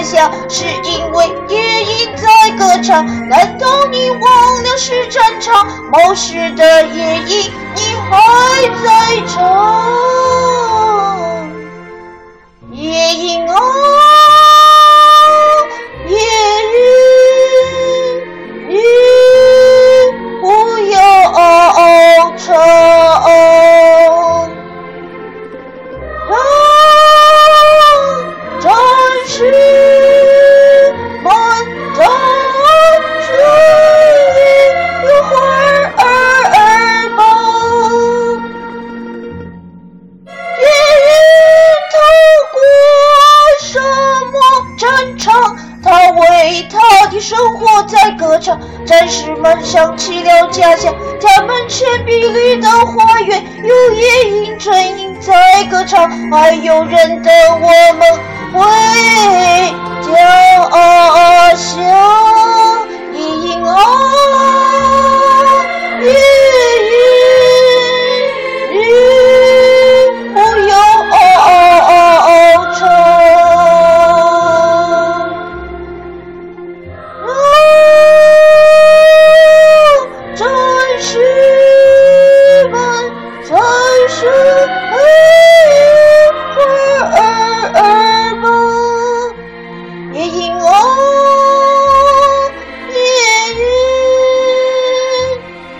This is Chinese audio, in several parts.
下，是因为夜莺在歌唱。难道你忘了是战场？冒失的夜莺，你还在唱？夜莺啊，夜莺，你不要唱。战士们在追花儿吧，夜莺透过沙漠战场，他为他的生活在歌唱。战士们想起了家乡，他们前碧绿的花园，有夜莺春莺在歌唱，还有人的我们为家乡。夜莺啊，夜莺，你不要唱。战士们在说花儿吧，夜莺啊，夜莺，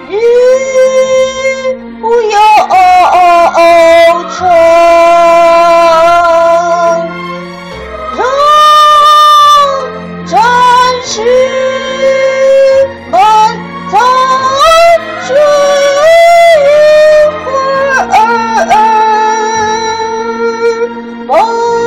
你不要唱。让战士们在追花儿吧。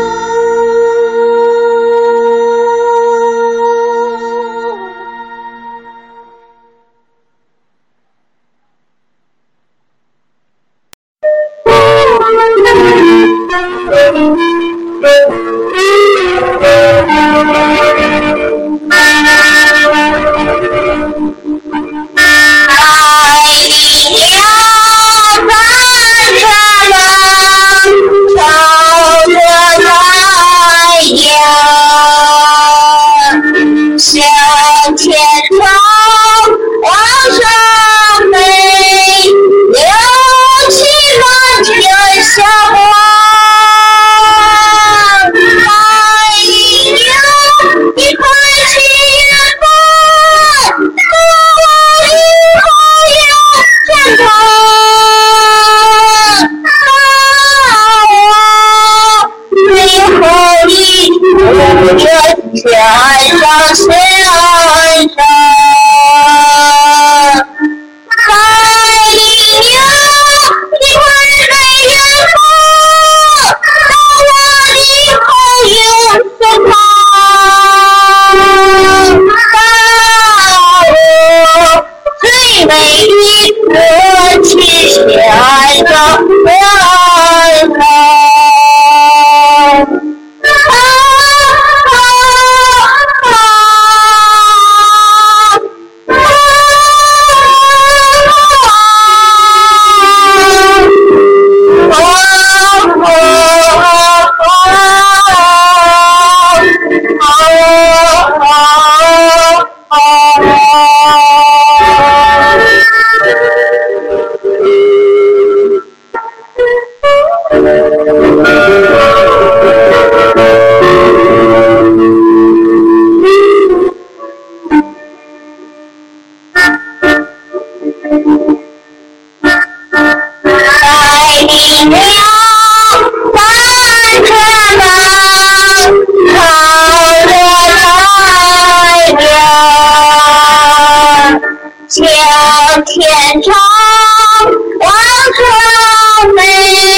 天长望河美，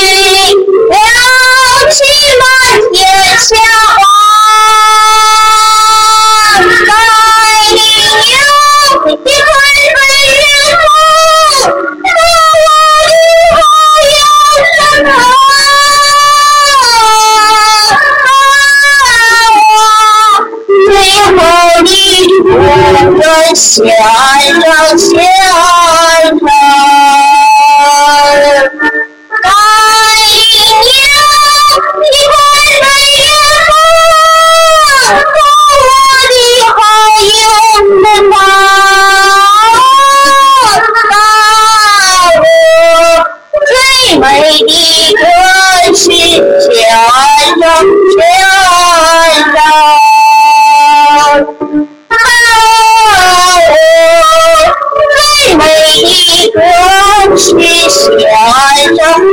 扬起满天霞光。带领有一块飞云红，和我的朋友山河。最后你不愿献上献上，带领有一块飞云红。 一个去献上